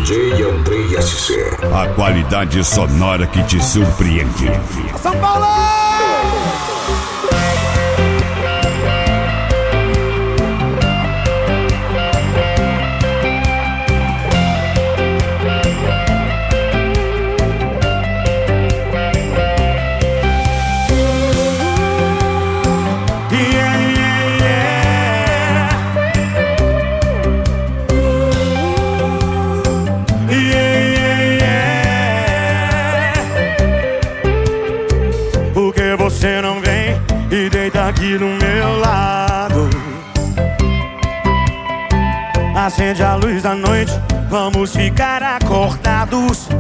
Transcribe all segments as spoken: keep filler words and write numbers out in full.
J Andrei S C. A qualidade sonora que te surpreende. São Paulo! Você não vem e deita aqui do meu lado. Acende a luz da noite, vamos ficar acordados.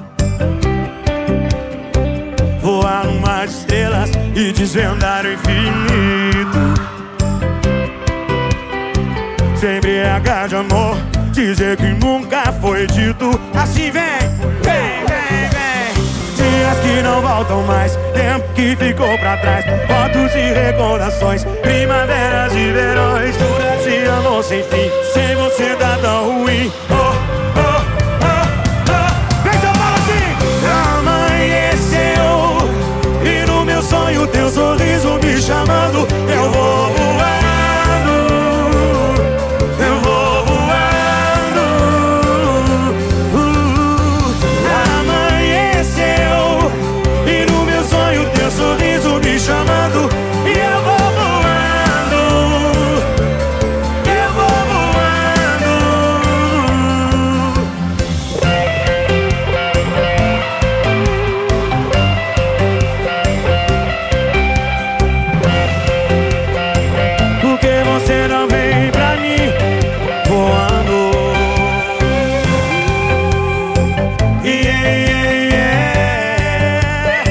Voar no mar de estrelas e desvendar o infinito. Se embriagar de amor, dizer que nunca foi dito. Assim vem, vem, vem, vem. Dias que não voltam mais, tempo que ficou pra trás. Fotos e recordações, primaveras e verões. Durante anos sem fim, sem você tá tão ruim. Oh, oh, oh, oh. Vem São Paulo assim! Amanheceu e no meu sonho teu sorriso me chamando. Eu vou voando, eu vou voando. uh, Amanheceu e no meu sonho teu sorriso me chamando. E eu vou voando, eu vou voando. Por que você não vem pra mim voando? Yeah, yeah, yeah.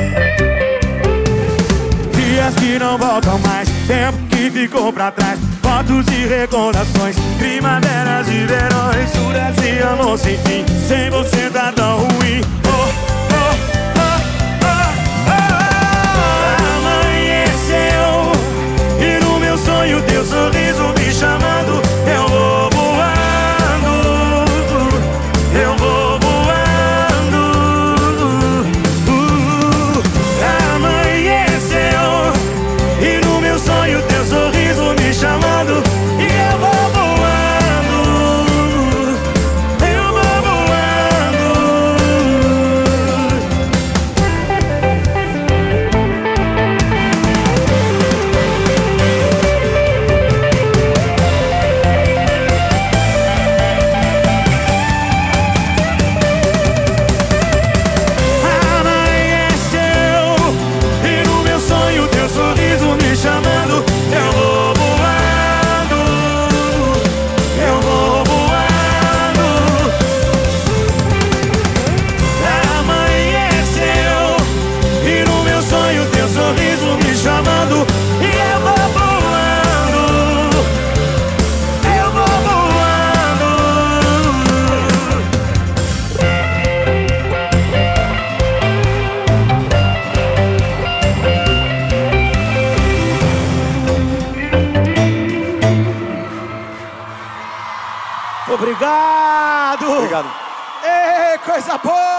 Dias que não voltam mais, tempo que ficou pra trás. Fotos e recordações, primaveras e verões. Durante anos sem fim, sem você tá tão ruim. Oh, oh, oh, oh, oh. Amanheceu e no meu sonho teu sorriso me chamando. Eu vou voando, eu vou voando. uh, Amanheceu e no meu sonho teu sorriso me chamando. E eu vou voando, eu vou voando. Amanheceu e no meu sonho teu sorriso me chamando. Eu vou voando, eu vou voando. Amanheceu e no meu sonho teu sorriso me chamando. E eu vou voando, eu vou voando. Obrigado! Obrigado. Ei, coisa boa!